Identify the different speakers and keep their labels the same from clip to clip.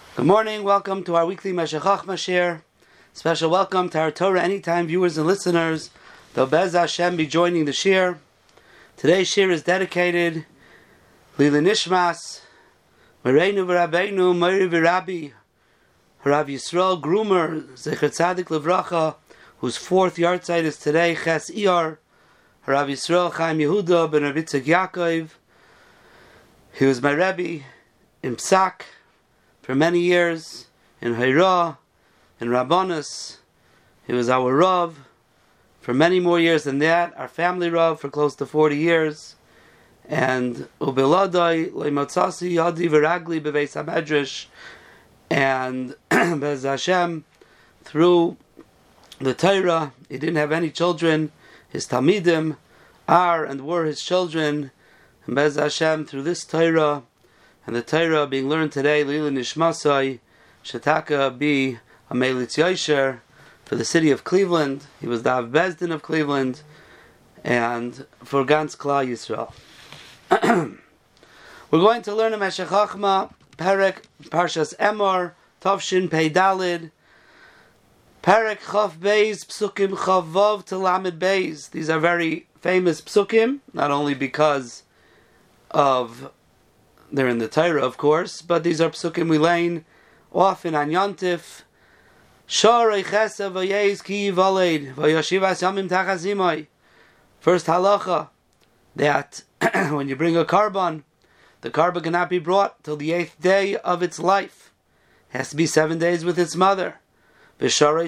Speaker 1: Good morning, welcome to our weekly Meshech Chochmah Shir. Special welcome to our Torah Anytime viewers and listeners. They'll Bez Hashem be joining the Shir. Today's Shir is dedicated Lili Nishmas, Mereinu v'Rabbeinu, Meiri v'Rabbi, Rav Yisrael Grumer, Zecher Tzadik Levracha, whose fourth yahrzeit is today, Ches Iyar, Rav Yisrael Chaim Yehuda ben Rav Yitzchak Yaakov. He was my Rebbe in Psak for many years, in Haira, in Rabbanus. He was our Rav for many more years than that, our family Rav for close to 40 years. And Ubiladai, Leimotzasi, Yadi Viragli, Beveis HaMedrash, and Bez Hashem, through the Torah, he didn't have any children. His Talmidim are and were his children. And Bez Hashem, through this Torah, and the Torah being learned today, Lili Nishmasai, Shataka be a Melitz Yosher for the city of Cleveland. He was the Av Bezdin of Cleveland, and for Gans Klal Yisrael. We're going to learn a Meshech Chochmah, Perek, Parshas Emor, Tovshin Pei Dalid, Perek Chav Beis, Psukim Chav Vav to Lamed Beis. These are very famous Psukim, not only because of they're in the Torah, of course, but these are psukim we learn often on Yontif. Shorei Chesed v'Yeis ki Yivaled v'Yashivas Yamim Tachazimai. First halacha, that when you bring a carbon, the carbon cannot be brought till the 8th day of its life. It has to be 7 days with its mother. Another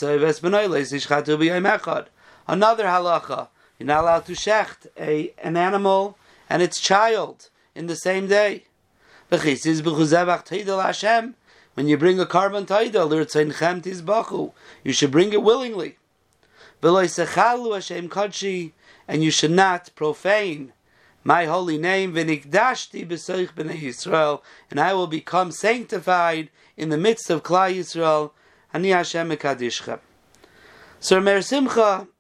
Speaker 1: halacha, you're not allowed to shecht an animal and its child in the same day. When you bring a carbon taida, you should bring it willingly. And you should not profane my holy name. And I will become sanctified in the midst of Klal Yisrael. Ani Hashem mekadishchem. So Meir Simcha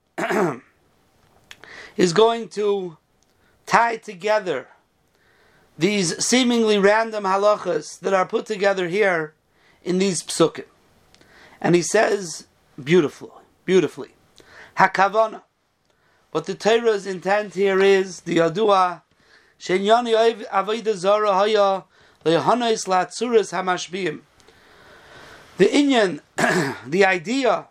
Speaker 1: is going to tie together these seemingly random halachas that are put together here in these psukim. And he says beautifully, Hakavana. What the Torah's intent here is, the Yadua, Shenyani Avodah Zara Haya, Lehanais Latzuras Hamashbiim. The inyan, the idea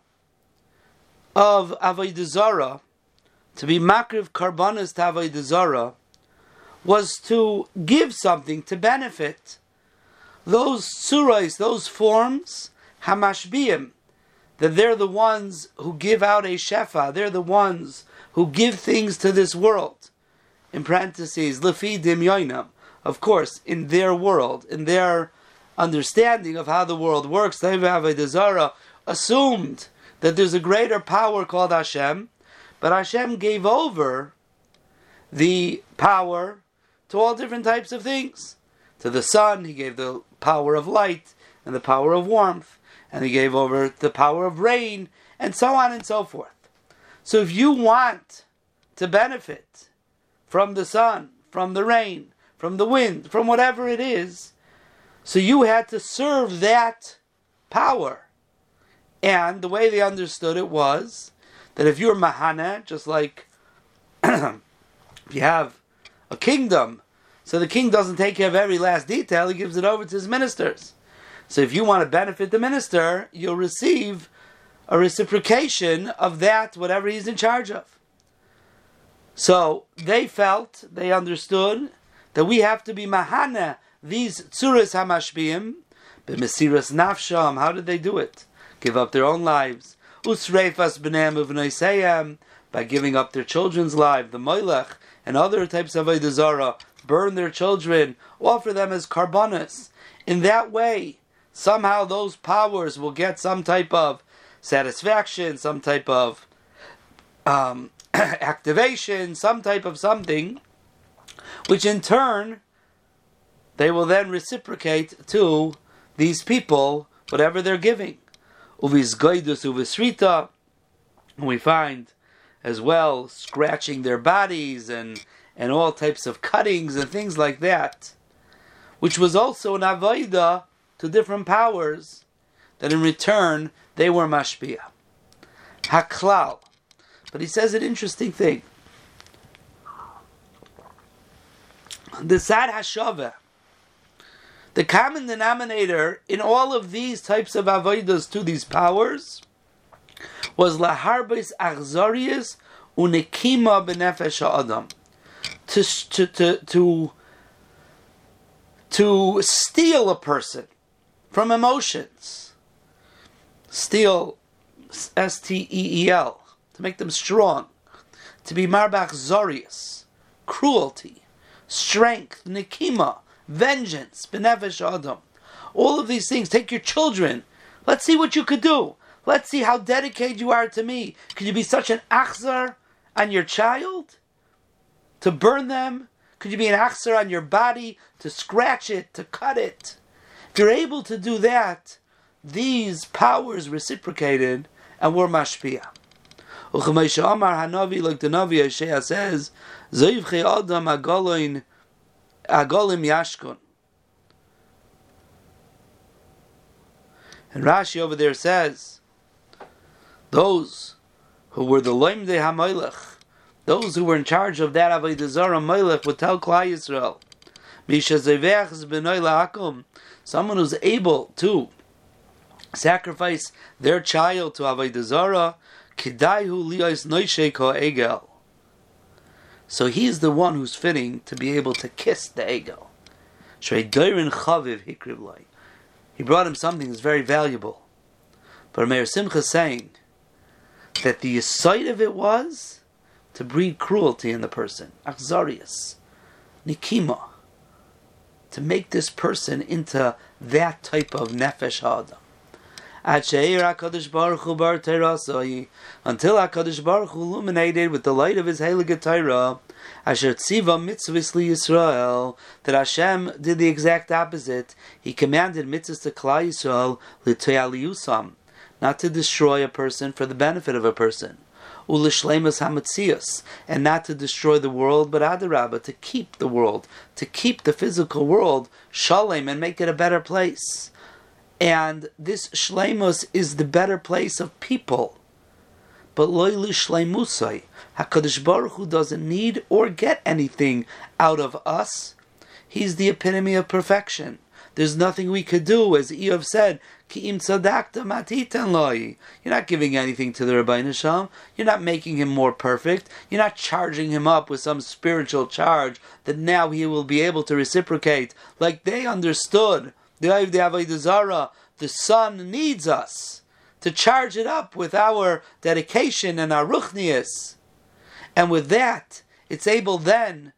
Speaker 1: of Avodah Zara, to be makriv karbanas to Avodah Zara, was to give something, to benefit those surais, those forms, hamashbiim, that they're the ones who give out a shefa, they're the ones who give things to this world. In parentheses, lefi dimyoinam, of course, in their world, in their understanding of how the world works, Avodah Zara assumed that there's a greater power called Hashem, but Hashem gave over the power to all different types of things. To the sun, he gave the power of light and the power of warmth, and he gave over the power of rain, and so on and so forth. So if you want to benefit from the sun, from the rain, from the wind, from whatever it is, so you had to serve that power. And the way they understood it was that if you're Mahana, just like if you have a kingdom, so the king doesn't take care of every last detail, he gives it over to his ministers. So if you want to benefit the minister, you'll receive a reciprocation of that, whatever he's in charge of. So they understood that we have to be Mahana, these Tzuras HaMashbiim, B'Mesiras Nafsham. How did they do it? Give up their own lives. Usreifas B'neim Uv'Noiseyem, by giving up their children's lives, the Moilech, and other types of Avodah Zara, burn their children, offer them as karbanas. In that way, somehow those powers will get some type of satisfaction, some type of activation, some type of something, which in turn, they will then reciprocate to these people, whatever they're giving. Uvis Goidus, Uvis we find as well scratching their bodies and all types of cuttings and things like that, which was also an avodah to different powers, that in return they were mashpia. Haklal. But he says an interesting thing. The Sad Hashava, the common denominator in all of these types of avodas to these powers was laharbis achzarius unekima benefesh ha'adam, to steal a person from emotions, steal, S-T-E-E-L, to make them strong, to be marbach zarius, cruelty, strength, nikima, vengeance, benefesh adam. All of these things. Take your children. Let's see what you could do. Let's see how dedicated you are to me. Could you be such an achzar on your child? To burn them? Could you be an achzar on your body? To scratch it, to cut it? If you're able to do that, these powers reciprocated and were mashpia. U'chamaysha Amar Hanavi, like the Navi Yeshaya says, Zoivchei Adam Agolim Yashkun. And Rashi over there says, those who were the Loimdei HaMelech, those who were in charge of that Avodah Zarah Melech, would tell Klal Yisrael, Misha Zevech Zbenoi La'akum, someone who's able to sacrifice their child to Avodah Zarah, Kidaihu Liyos Noishei Ko'egel. So he's the one who's fitting to be able to kiss the egel. Shrei Doirin Chaviv Hikriv Lai. He brought him something that's very valuable. But Meir Simcha is saying that the sight of it was to breed cruelty in the person. Achzarius. Nikima. To make this person into that type of nefesh ha'adam. Until HaKadosh Baruch Hu illuminated with the light of His Heilige Torah, Asher Tziva Mitzvahs Li Yisrael, that Hashem did the exact opposite. He commanded mitzvahs to Klal Yisrael L'toyaliyusam, not to destroy a person for the benefit of a person, U'lishleimas hamatzias, and not to destroy the world, but adarabah, to keep the world, to keep the physical world shalem and make it a better place. And this shleimus is the better place of people. But loylu shleimusai, HaKadosh Baruch Hu doesn't need or get anything out of us. He's the epitome of perfection. There's nothing we could do, as Eov said, Ki im tzadakta matitan loi. You're not giving anything to the Rabbeinu Shalom. You're not making him more perfect. You're not charging him up with some spiritual charge that now he will be able to reciprocate. Like they understood, the Avodah Zarah, the Son needs us to charge it up with our dedication and our ruchnius. And with that, it's able then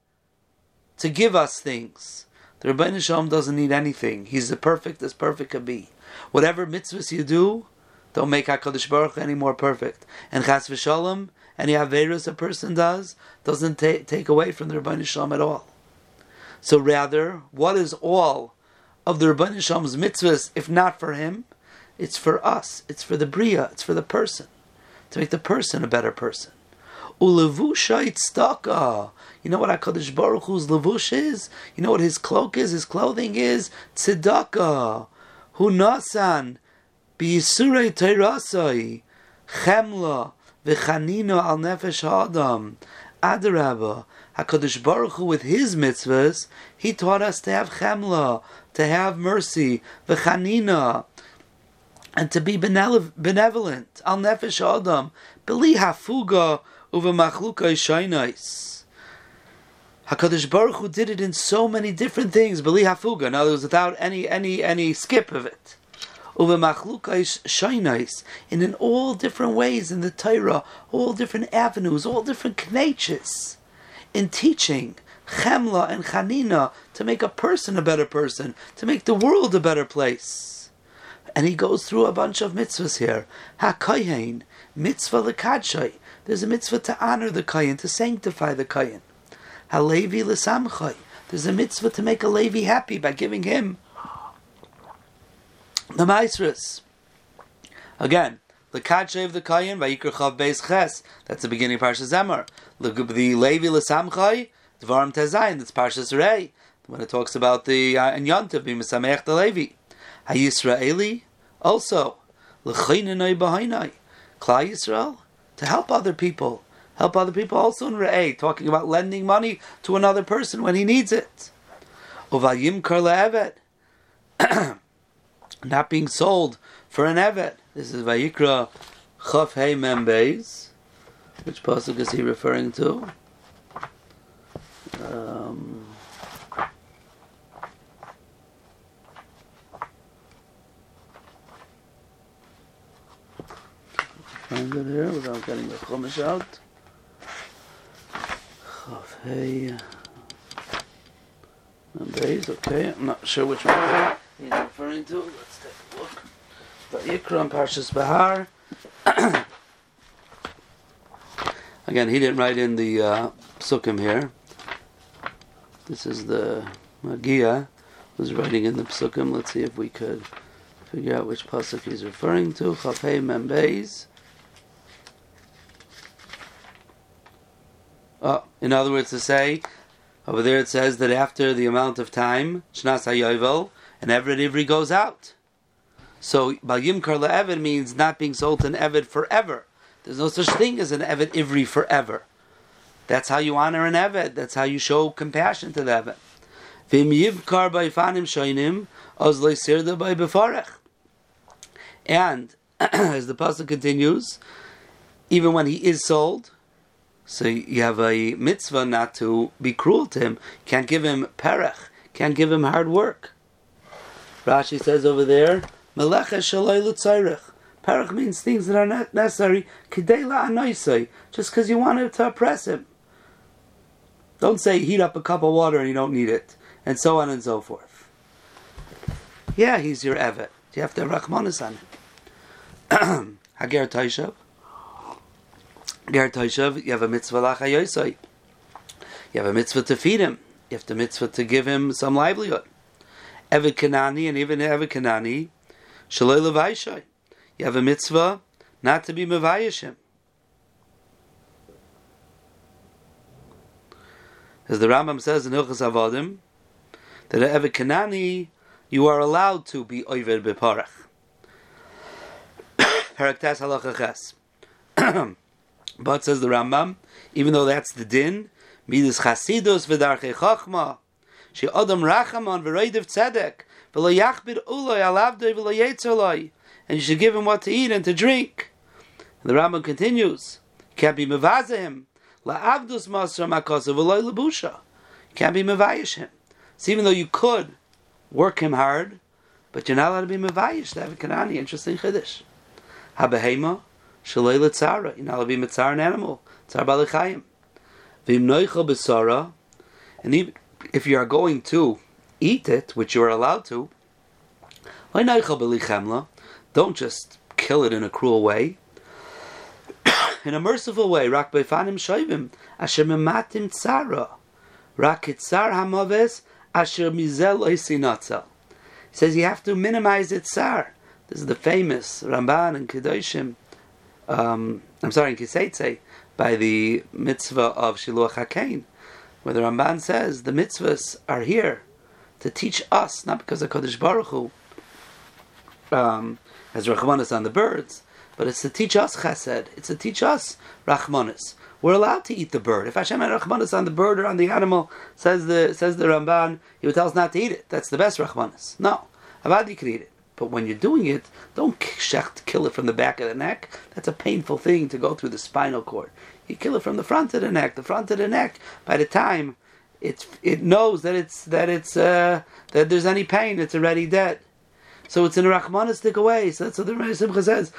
Speaker 1: to give us things. The Rebbeinu Shalom doesn't need anything. He's the perfect as perfect can be. Whatever mitzvahs you do, don't make HaKadosh Baruch Hu any more perfect. And Chas v'Shalom, any Averos a person does, doesn't take away from the Rebbeinu Shalom at all. So rather, what is all of the Rebbeinu Shalom's mitzvahs, if not for him? It's for us. It's for the Bria. It's for the person. To make the person a better person. Ulevusha itztaka. You know what HaKadosh Baruch Hu's levush is? You know what his cloak is? His clothing is? Tzedakah. Hu nasan biyisurei teirasai. Chemla v'chanino al nefesh ha'adam. Adarabah. HaKadosh Baruch Hu, with his mitzvahs, he taught us to have chemla, to have mercy, v'chanina, and to be benevolent. Al nefesh adam, beli hafuga uva machluka shaynais. HaKadosh Baruch Hu did it in so many different things. Beli hafuga, in other words, without any skip of it. Uva machluka shaynais, and in all different ways in the Torah, all different avenues, all different knetches, in teaching chemla and chanina, to make a person a better person, to make the world a better place. And he goes through a bunch of mitzvahs here. Ha-kohen, mitzvah l'kadshay. There's a mitzvah to honor the kohen, to sanctify the kohen. Ha-levi l'samchay. There's a mitzvah to make a Levi happy by giving him the maasros. Again, l'kadshay of the kohen, vayikra chav beis ches. That's the beginning of Parshas Zemar. The Levi l'samchay, Dvarim Tezayin, that's Parshas Rei, when it talks about the Yontav, being Mesameach the Levi. HaYisraeli, also, L'chaynenai b'haynai, Klal Yisrael, to help other people. Help other people also in Re'eh, talking about lending money to another person when he needs it. Uvayimkar le'eved, not being sold for an eved. This is Vayikra Chaf Hei Mem Beis. Which pasuk is he referring to? Find it here without getting the Chumash out. Chaf Hei Mem Beis. Okay, I'm not sure which one he's referring to. Let's take a look. Vayikra and Parshas Bahar. Again, he didn't write in the psukim here. This is the Magia who's writing in the psukim. Let's see if we could figure out which pasuk he's referring to. Chaf Hei Mem Beis. In other words, to say, over there it says that after the amount of time, Shnas HaYovel, an Eved Ivri goes out. So, Bal Yimkar LeEved means not being sold to an Eved forever. There's no such thing as an Eved Ivri forever. That's how you honor an Eved. That's how you show compassion to the Eved. V'im yivkar b'yifanim shoinim, oz lo sirda b'yifarech. And, as the pasuk continues, even when he is sold, so you have a mitzvah not to be cruel to him. Can't give him perech. Can't give him hard work. Rashi says over there, Melecha shaloi l'tzayrech. Perech means things that are not necessary. Kidei la'anoisei. Just because you want to oppress him. Don't say heat up a cup of water and you don't need it. And so on and so forth. Yeah, he's your Evet. You have to have rachmanis on him. Hager Taishav. Ger Taishav, you have a mitzvah lachayosai. You have a mitzvah to feed him. You have the mitzvah to give him some livelihood. Evet Kanani, and even Evet Kanani, shaloi levaishai. You have a mitzvah not to be mevayish him. As the Rambam says in Hilchos Avodim, that an Evet Kanani, you are allowed to be oved beparach. Parak Tes halacha ches. But says the Rambam, even though that's the din, midas chasidus v'darchei chachma, she adam rachaman v'reidiv tzedek, v'lo yachbir uloi alavdoi v'lo yetzoloi, and you should give him what to eat and to drink. And the Rambam continues, you can't be mevaza him, la'avdus masra makosa v'loi lebusha. You can't be mevayish him. So even though you could work him hard, but you're not allowed to be mevayish. That have a Kanani, interesting chiddush. Habehema, shalei letzara. You're not allowed to be metzar an animal. Tzar balechayim. V'im noicha b'sara. And even if you are going to eat it, which you are allowed to, don't just kill it in a cruel way. In a merciful way. Rak beifanim shoivim asher mematim tzara. Rak itzar hamaves asher mizel oisinatzel. He says you have to minimize its tsar. This is the famous Ramban and Kedoshim. In Kiseitzei, by the mitzvah of Shiluach HaKain, where the Ramban says the mitzvahs are here to teach us, not because of Kodesh Baruch Hu has Rachmanis on the birds, but it's to teach us Chesed. It's to teach us Rachmanis. We're allowed to eat the bird. If Hashem had Rachmanis on the bird or on the animal, says the Ramban, He would tell us not to eat it. That's the best Rachmanis. No, Avad you can eat it. But when you're doing it, don't kill it from the back of the neck. That's a painful thing to go through the spinal cord. You kill it from the front of the neck. The front of the neck, by the time it knows that there's any pain, it's already dead. So it's in a rachmanistic way. So that's what the Rebbe Simcha says.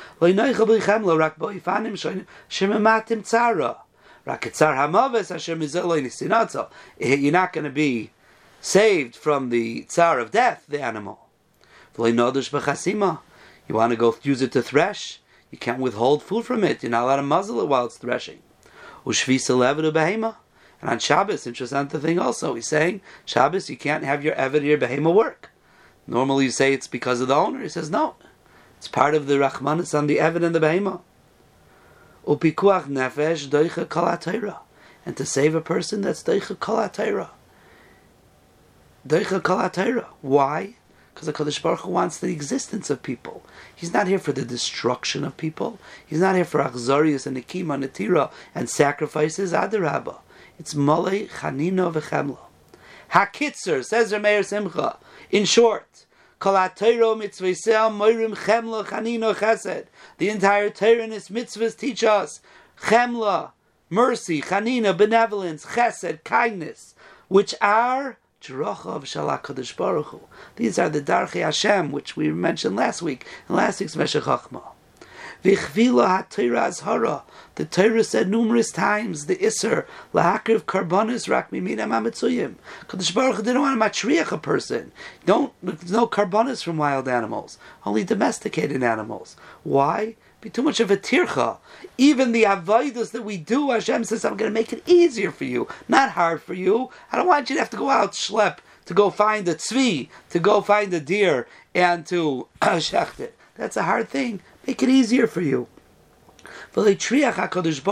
Speaker 1: You're not going to be saved from the tsar of death, the animal. You want to go use it to thresh, you can't withhold food from it. You're not allowed to muzzle it while it's threshing. And on Shabbos, interesting thing also, he's saying, Shabbos, you can't have your eved, your behema work. Normally you say it's because of the owner. He says, no. It's part of the rachmanis on the eved and the behema. Upikuach nefesh doicha kol ha'torah. And to save a person, that's doicha kol ha'torah. Doicha kol ha'torah. Why? Because the HaKadosh Baruch Hu wants the existence of people. He's not here for the destruction of people. He's not here for achzarius and nekima, netira, and sacrifices. Adarabba. It's malei, chanina, v'chemla. Hakitzer, says Rameir Simcha. In short, Kol HaTorah mitzvoseh moirim chemla, chanina, chesed. The entire Torah and its mitzvahs teach us chemla, mercy, chanina, benevolence, chesed, kindness, which are Jerachav Shalach Kadosh Baruch Hu. These are the Darchei Hashem, which we mentioned last week, in last week's Meshech Chochmah. V'chvila HaTorah Azhara. The Torah said numerous times, the Isser, Lahakriv Karbonis Rak Mimidam HaMetzuyim. Kadosh Baruch Hu didn't want to matriach a person. There's no karbonis from wild animals, only domesticated animals. Why? Be too much of a tircha. Even the avodas that we do, Hashem says, I'm going to make it easier for you, not hard for you. I don't want you to have to go out schlep to go find a tzvi, to go find a deer, and to shecht it. That's a hard thing. Make it easier for you. It's dangerous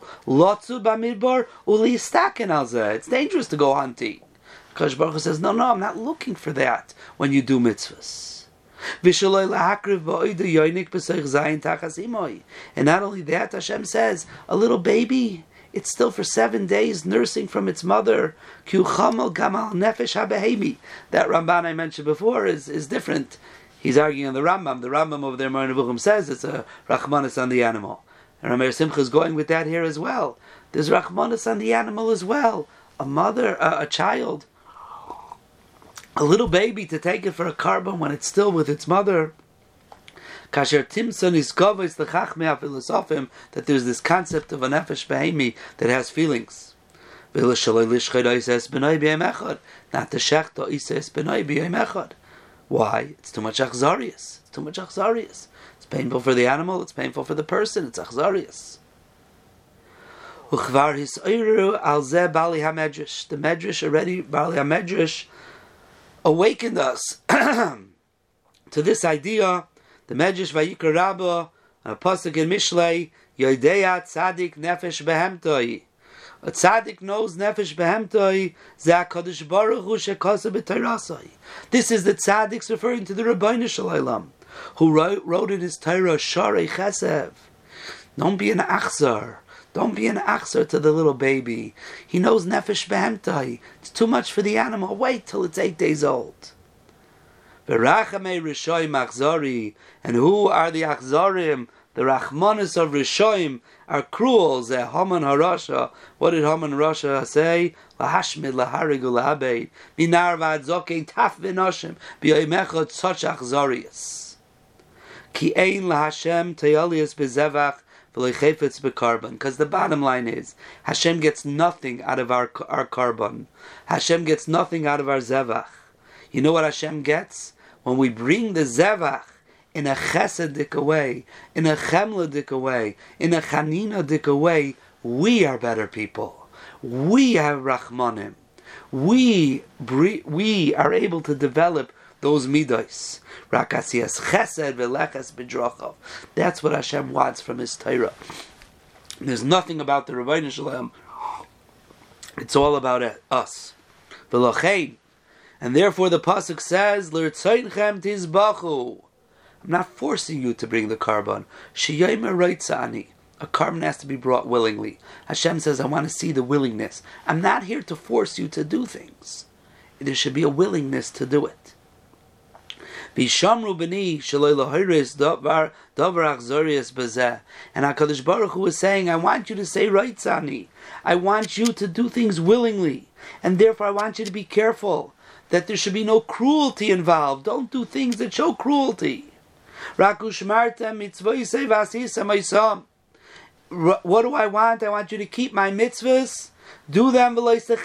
Speaker 1: to go hunting. HaKadosh Baruch Hu says, no, I'm not looking for that when you do mitzvahs. And not only that, Hashem says, a little baby, it's still for 7 days nursing from its mother. That Ramban I mentioned before is different. He's arguing on the Rambam. The Rambam over there, Moreh Nevuchim, says it's a Rachmanis on the animal. And Rameir Simcha is going with that here as well. There's Rachmanis on the animal as well. A mother, a child, a little baby, to take it for a carbon when it's still with its mother. Kasher Timson is kovis the Chachmei HaPhilosofim, that there's this concept of a nefesh behemi that has feelings. Not to shechta ises benoi b'yom echad. Why? It's too much achzarius. It's painful for the animal, it's painful for the person, it's achzarius. The Medrash already, Bali HaMedrash, awakened us to this idea. The Medrash Vayikra Rabbah, a pasuk in Mishlei, Yodeya Tzadik Nefesh Behemtoi. A tzaddik knows nefesh behemtoi, ze HaKadosh Baruch Hu shekasa b'Torasai. This is the tzaddiks referring to the Rabbeinu Shalom, who wrote in his Torah, Sharei Chesev. Don't be an achzar. Don't be an achzar to the little baby. He knows nefesh behemtoi. It's too much for the animal. Wait till it's 8 days old. V'rachamei rishoyim achzari. And who are the achzarim? The Rachmanis of Rishoim are cruel. Zeh Haman HaRasha. What did Haman HaRasha say? Lahashmid laharigu lahabeid. Minar v'adzokein taf v'noshim. B'yoymecha tzach achzarius. Ki ein lahashem teyalius b'zevach v'leichefetz b'karban. Because the bottom line is, Hashem gets nothing out of our carbon. Hashem gets nothing out of our zevach. You know what Hashem gets? When we bring the zevach in a chesedic way, in a chemledic way, in a chaninadik way, we are better people. We have rachmanim. We are able to develop those midos. Rakasiyas chesed v'leches b'drachav. That's what Hashem wants from His Torah. There's nothing about the Rabbeinu Shalom. It's all about us. V'lochein. And therefore the pasuk says, L'rtzoinchem tizbachu. I'm not forcing you to bring the carbon. Sheyaymer reitzani. A carbon has to be brought willingly. Hashem says, I want to see the willingness. I'm not here to force you to do things. There should be a willingness to do it. Vishamru b'ni shaloi lahiris davar achzorius bezeh. And HaKadosh Baruch Hu is saying, I want you to say reitzani. I want you to do things willingly. And therefore I want you to be careful that there should be no cruelty involved. Don't do things that show cruelty. What do I want? I want you to keep my mitzvahs. Do them.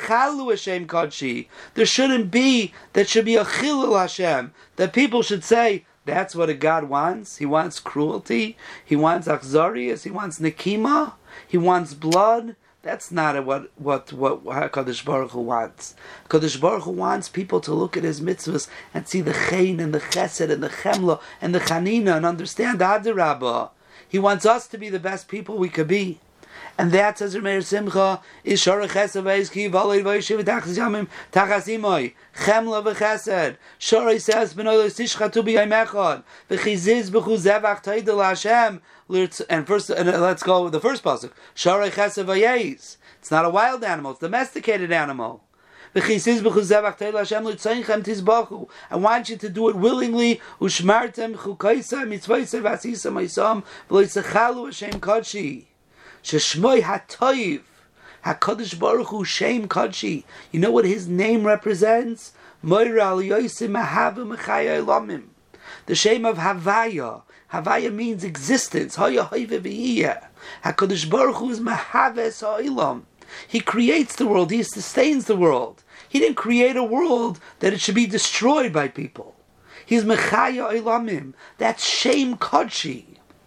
Speaker 1: There shouldn't be, that should be a chilul Hashem. That people should say, that's what a God wants. He wants cruelty. He wants achzarius. He wants nekima. He wants blood. That's not what HaKadosh Baruch Hu wants. HaKadosh Baruch Hu wants people to look at His mitzvahs and see the chen and the chesed and the chemla and the chanina and understand the Adarabah. He wants us to be the best people we could be. And that, says Meir Simcha, is Shorei Chesed V'Yizki V'Olei V'Yishiv V'Tachas Yamim Tachas Imoi Chemla V'Chesed. Shorei says B'Noi L'Tishchatu B'Yom Echad V'Chiziz B'Chu Zevach Toida L'Hashem. And let's go with the first pasuk. Shorei Chesed V'Yiz. It's not a wild animal; it's a domesticated animal. I want you to do it willingly. Ushmartem chukaisa mitzvayse vasisa ma'isam v'loisechalu Hashem kodshi. Sheshmoi hatoiv Hakadosh Baruch Hu Shem Kodshi. You know what His name represents? Moira aliyosim mahava mechaya elamim. The Shem of Havaya. Havaya means existence. Haya hoive v'iyah. Hakadosh Baruch Hu is mahaves ha'olam. He creates the world. He sustains the world. He didn't create a world that it should be destroyed by people. He's Mechaya Olamim. That's Shem Kodshi.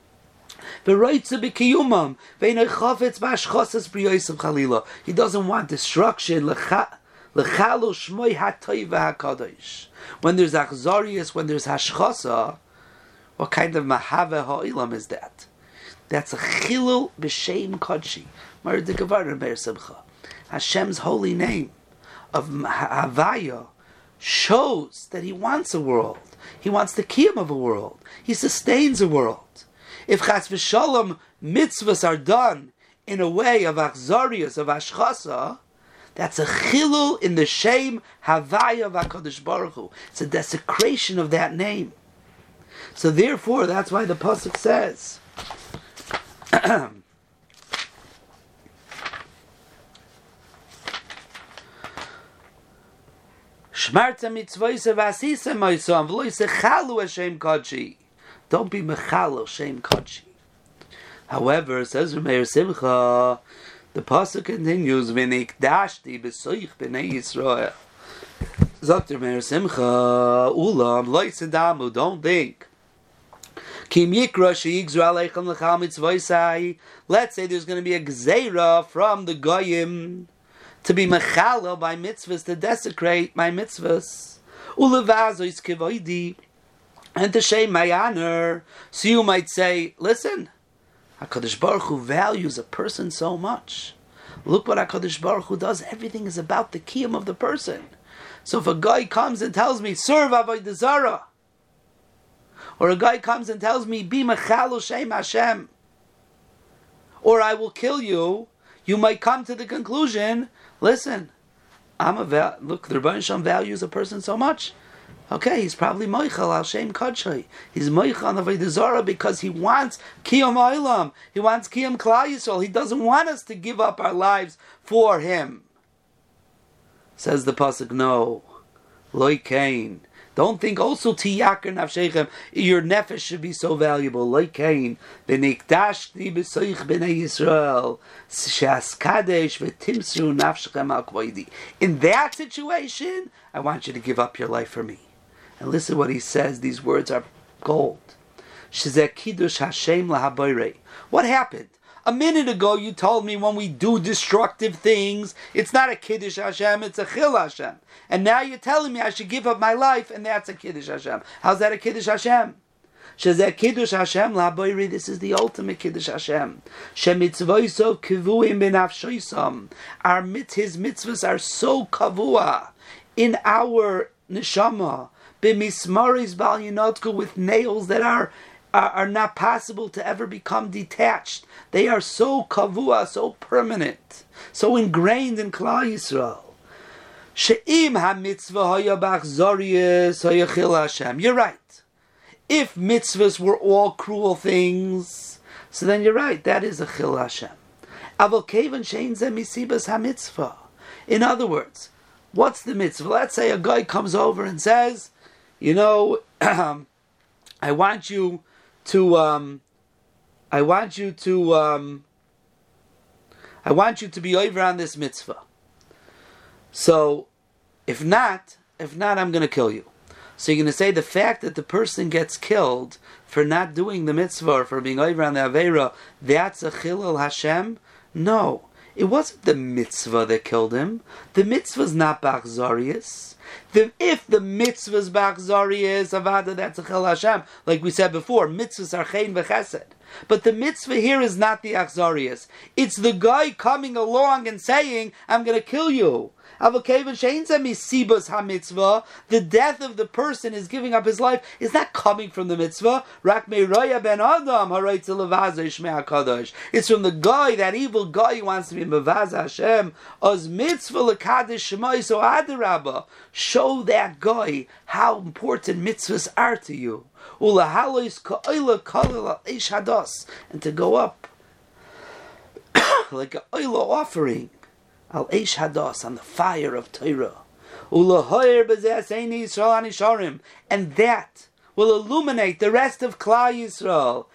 Speaker 1: He doesn't want destruction. When there's Achzarius, when there's Hashchasa, what kind of Mahava Ha'ilam is that? That's a Chilul B'Shem Kodshi. Hashem's holy name of Havaya shows that He wants a world. He wants the kiyum of a world. He sustains a world. If Chas v'Shalom mitzvahs are done in a way of achzarius, of ashchasa, that's a chilul in the shame Havaya of HaKadosh Baruch Hu. It's a desecration of that name. So therefore, that's why the pasuk says, Shmarta mitzvayse vasisa moisam v'loise chalu Hashem kodshi. Don't be mechalo Shem Kodshi. However, says Meir Simcha, the pasuk continues, v'nikdashti b'soich b'nei Yisrael. Dr. Meir Simcha, ulam loise damu, don't think. Kim yikra she'igzru aleichem l'chal mitzvayse. Let's say there's going to be a gzeira from the goyim to be mechalel by mitzvahs, to desecrate my mitzvahs. Ulevazois kivoidi, and to shame my honor. So you might say, listen, HaKadosh Baruch Hu values a person so much. Look what HaKadosh Baruch Hu does. Everything is about the kiyum of the person. So if a guy comes and tells me, serve Avodah Zarah, or a guy comes and tells me, be mechalel Shem Hashem, or I will kill you, you might come to the conclusion, listen, look, the Rebbeinu Shalom values a person so much. Okay, he's probably Moichel al Shem Kodshai. He's Moichel on Avodah Zarah because he wants Kiyum Olam. He wants Kiyum Klal Yisrael. He doesn't want us to give up our lives for him. Says the pasuk, no, Loi Kain. Don't think also Tiyakar Nafshechem, your nefesh should be so valuable. Loi Kain, V'nikdashti b'soich b'nei Yisrael, She'as Kadesh v'timsru nafshechem al kvoidi. In that situation, I want you to give up your life for me. And listen what he says, these words are gold. Shezeh kiddush Hashem lahaboirei. What happened? A minute ago you told me when we do destructive things, it's not a kiddush Hashem, it's a chil Hashem. And now you're telling me I should give up my life, and that's a kiddush Hashem. How's that a kiddush Hashem? Shezeh kiddush Hashem lahaboirei. This is the ultimate kiddush Hashem. Shemitzvoisov kivuim b'nafshoisam. His mitzvahs are so kavua in our neshama, b'mismaris bal yinotku, with nails that are not possible to ever become detached. They are so kavua, so permanent, so ingrained in Klal Yisrael. She'im ha-mitzvah haya b'achzarius haya chil Hashem. You're right. If mitzvahs were all cruel things, so then you're right, that is a chil Hashem. Aval kevan she'in zeh misibas ha-mitzvah. In other words, what's the mitzvah? Let's say a guy comes over and says, you know, I want you to be over on this mitzvah. So, if not, I'm going to kill you. So you're going to say the fact that the person gets killed for not doing the mitzvah or for being over on the Aveira, that's a chilul Hashem? No. It wasn't the mitzvah that killed him. The mitzvah's not b'achzarius. If the mitzvahs b'achzarius avada, that's a chel Hashem, like we said before, mitzvahs are chen v'chesed. But the mitzvah here is not the achzarius. It's the guy coming along and saying, I'm going to kill you. The death of the person is giving up his life is not coming from the mitzvah. It's from the guy, that evil guy who wants to be mevaz Hashem. As mitzvah l'kadosh shemai, so adarabba, show that guy how important mitzvahs are to you. And to go up like an oil offering al eish hadas, on the fire of Torah, and that will illuminate the rest of Klal Yisrael.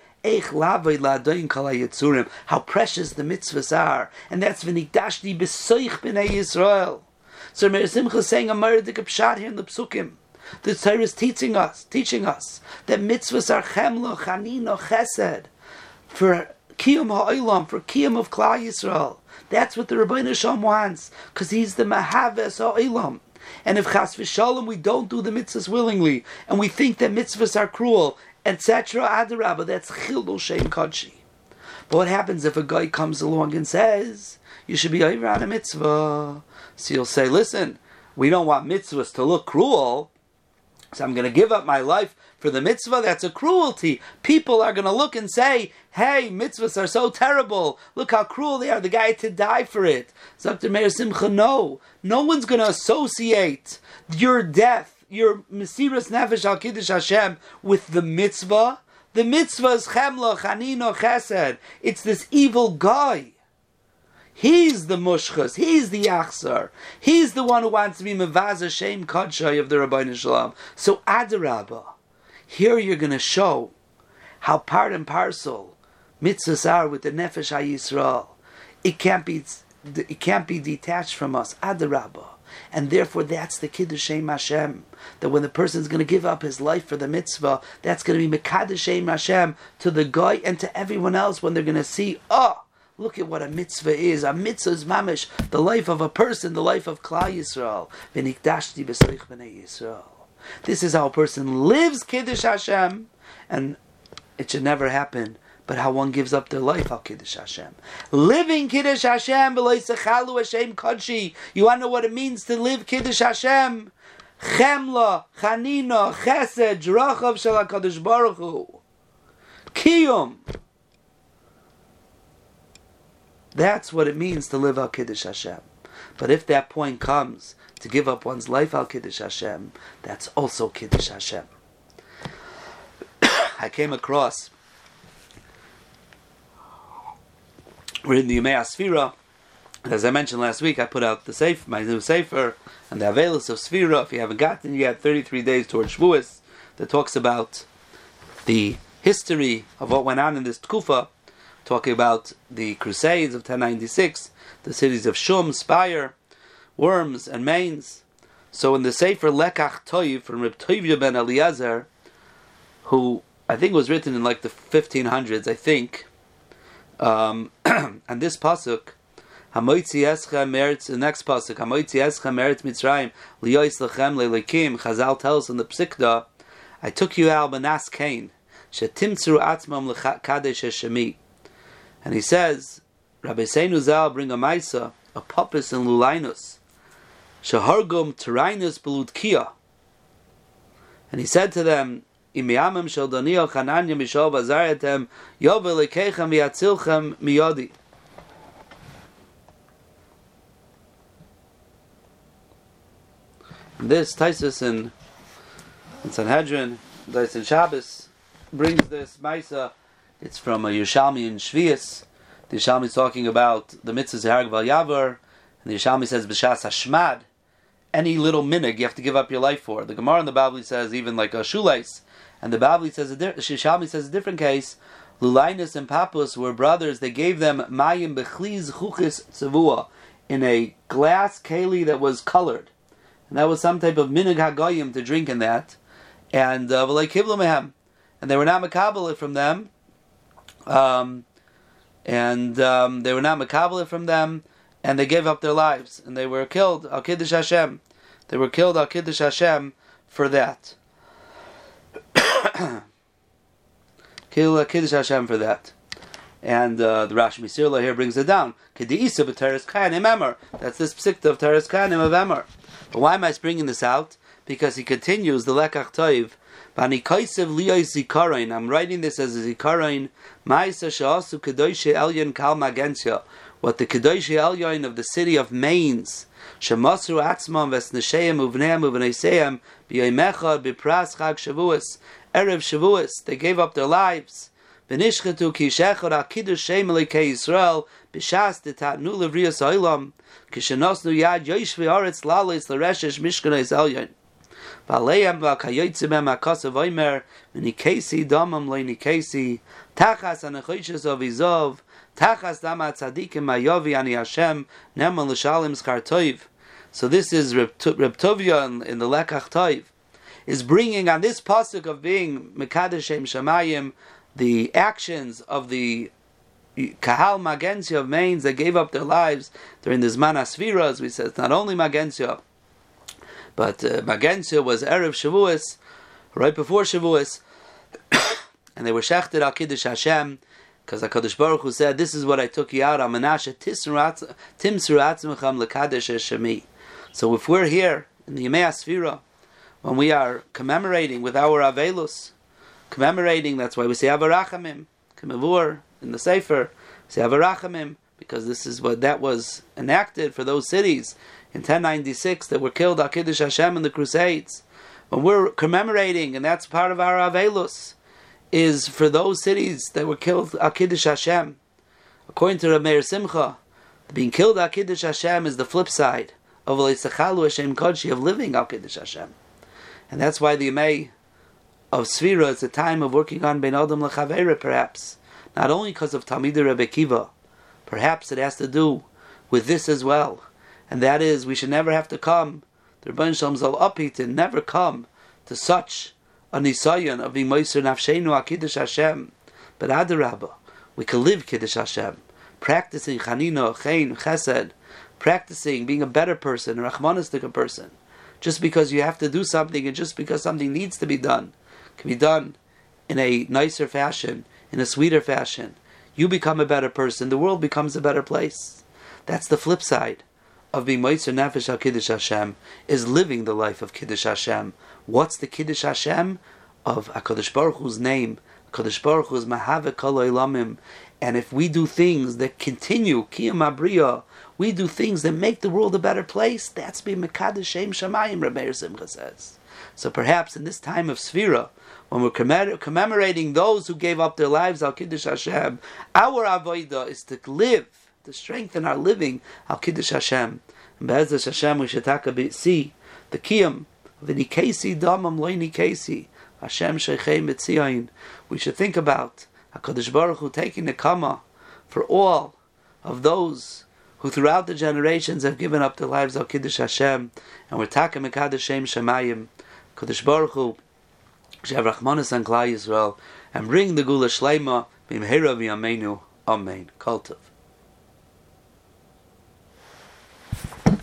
Speaker 1: How precious the mitzvahs are, and that's v'nikdashti b'soich b'nei Yisrael. So Meir Simcha is saying a maradik pshat here in the psukim. The Torah is teaching us that mitzvahs are chemla, chanina, chesed, for kiyum ha'olam, for kiyum of Klal Yisrael. That's what the Rebbeinu Shalom wants, because he's the mahaves ha'olam. And if chas v'shalom we don't do the mitzvahs willingly, and we think that mitzvahs are cruel, etc., adarabba, that's chilul shem kodshi. But what happens if a guy comes along and says, you should be over on a mitzvah? So you'll say, listen, we don't want mitzvahs to look cruel, so I'm going to give up my life for the mitzvah. That's a cruelty. People are going to look and say, hey, mitzvahs are so terrible. Look how cruel they are. The guy had to die for it. Dr. Meir Simcha, no one's going to associate your death, your Mesiras Nefesh al Kiddush Hashem, with the mitzvah. The mitzvah is chemla, chanino, chesed. It's this evil guy. He's the mushchas. He's the achzar. He's the one who wants to be mevaz Hashem kodshai of the Rebbeinu Shalom. So adarabba, here you're going to show how part and parcel mitzvahs are with the nefesh HaYisrael. It can't be detached from us. Adarabba. And therefore that's the Kiddush Shem Hashem. That when the person's going to give up his life for the mitzvah, that's going to be Mekadosh Shem Hashem to the guy and to everyone else when they're going to see, look at what a mitzvah is. A mitzvah is mamish, the life of a person, the life of Klal Yisrael. V'nikdashti b'soich b'nei Yisrael. This is how a person lives Kiddush Hashem, and it should never happen, but how one gives up their life al Kiddush Hashem. Living Kiddush Hashem, v'lo yisechalu Hashem kodshi. You want to know what it means to live Kiddush Hashem? Chemla, chanina, chesed, rachav shel HaKadosh Baruch Hu. Kiyum. That's what it means to live al Kiddush Hashem. But if that point comes to give up one's life al Kiddush Hashem, that's also Kiddush Hashem. I came across, we're in the Yemei Sfira, and as I mentioned last week, I put out my new Sefer, and the Avelis of Sfira. If you haven't gotten it yet, 33 days towards Shavuos, that talks about the history of what went on in this Tkufa, talking about the Crusades of 1096, the cities of Shum, Spire, Worms, and Mainz. So in the Sefer Lekach Toiv from Reb Tovia ben Eliezer, who I think was written in like the 1500s, I think, and this pasuk, Hamoitzi Eschem Eretz, the next pasuk, Hamoitzi Eschem Eretz Mitzrayim, Liyois Lechem Leilekim, Chazal tells in the Psikda, I took you out Manas Kain, Shetimtzru Atzmam Lekadesh Hashemi. And he says, Rabbi Seinu Zal bring a maisa, a pupus in Lulainus, Shahargum Terainus Belutkia. And he said to them, Imiyamim shel Daniel Chananya Mishal Bazaretem Yovel Lekechem Yatzilchem Miyodi. And this Taisus in Sanhedrin, Taisus Shabbos, brings this maisa. It's from a Yerushalmi in Shvius. The Yerushalmi is talking about the mitzvahs Harag Val Yavar, and the Yerushalmi says B'shas Hashmad, any little minig you have to give up your life for. The Gemara in the Babli says even like a shoelace, and the Babli says Yerushalmi says a different case. Lulainus and Papus were brothers. They gave them mayim bechliz chuchis tzavua, in a glass keli that was colored, and that was some type of minig hagoyim to drink in that, and v'lei kiblu mehem, and they were not makabel from them. They were not makabel from them, and they gave up their lives, and they were killed al Kiddush Hashem. They were killed al Kiddush Hashem for that. Kill Kiddush Hashem for that. And the Rashi Misirla here brings it down. That's this psikta of Teres Kahanim of Emor. But why am I bringing this out? Because he continues the Lekach Toiv. I'm writing this as a Zikaron. What the Kedoshei Elyon of the city of Mainz, Shemasru Atzmam Vesnesheim Uvneim Uvneiseim B'Yoimechad B'Pras Chag Shavuos Erev Shavuos. They gave up their lives. V'nishchetu ki shechor HaKiddush Shem Elikei Yisrael B'Shas Detatnu Levriyas Ha'olam Kishenosnu Yad Yoshvi Aretz Laleis L'Reshesh Mishkanei Elyon V'Aleim V'Kayotzim Em HaKosav Oimer V'Nikesi Damam Le'Nikesi Tachas HaNechoishes of Izov Tachas Damat Tzadikim Mayovi Ani Hashem Neman L'Shalim Schar Toiv. So this is Reb Tovia in the Lekach Toiv is bringing on this pasuk of being Mekadesh Shem Shamayim the actions of the Kahal Magensya of Mainz that gave up their lives during the Zman HaSvira, as we said. It's not only Magensya, but Magensya was Erev Shavuos, right before Shavuos, and they were shechted al Kiddush Hashem, because HaKadosh Baruch Hu said, this is what I took you out, Amanasha Timsur Atzmecham L'Kadesh Shemi. So if we're here in the Yemei HaSvira, when we are commemorating with our Avelus, that's why we say Avarachamim, Kemavur, in the Sefer, we say Avarachamim, because this is what that was enacted for those cities in 1096 that were killed al Kiddush Hashem in the Crusades. When we're commemorating, and that's part of our Avelus, is for those cities that were killed al Kiddush Hashem. According to Rav Meir Simcha, being killed al Kiddush Hashem is the flip side of Leisachalu Hashem Kodshi, of living al Kiddush Hashem. And that's why the Yemei of Sfira is a time of working on Ben Adam L'Chavera, perhaps. Not only because of Talmidei Rebbe Kiva, perhaps it has to do with this as well. And that is, we should never have to come, the Rebbeinu Shalom Zal Uphitin, never come to such a nisayon of being Moiser Nafshenu HaKiddush Hashem. But Adarabba, we can live Kiddush Hashem, practicing Chanina, Chen, Chesed, practicing being a better person, a Rachmanistic person. Just because you have to do something, and just because something needs to be done, can be done in a nicer fashion, in a sweeter fashion. You become a better person, the world becomes a better place. That's the flip side of being Moiser Nefesh HaKiddush Hashem, is living the life of Kiddush Hashem. What's the Kiddush Hashem? Of HaKadosh Baruch Hu's name. HaKadosh Baruch Hu is Mahaveh Kol Olamim. And if we do things that continue, Kiyam Abriya, we do things that make the world a better place, that's being Mekadesh Shem Shamayim, Reb Meir Simcha says. So perhaps in this time of Sfira, when we're commemorating those who gave up their lives al Kiddush Hashem, our avodah is to live, to strengthen our living al Kiddush Hashem. And Be'ezus Hashem, we should see the Kiyam of the Nikesi Damam Loi Nikesi Hashem Sheichei Mitzion. We should think about HaKadosh Baruch Hu taking the Kama for all of those who throughout the generations have given up their lives al Kiddush Hashem, and we're Taka Mekadesh Shem Shamayim. HaKadosh Baruch Hu Shev Rachmanis and Klal Yisrael, and bring the Gula Shleima B'mheira V'yameinu. Amen. Kol Tov.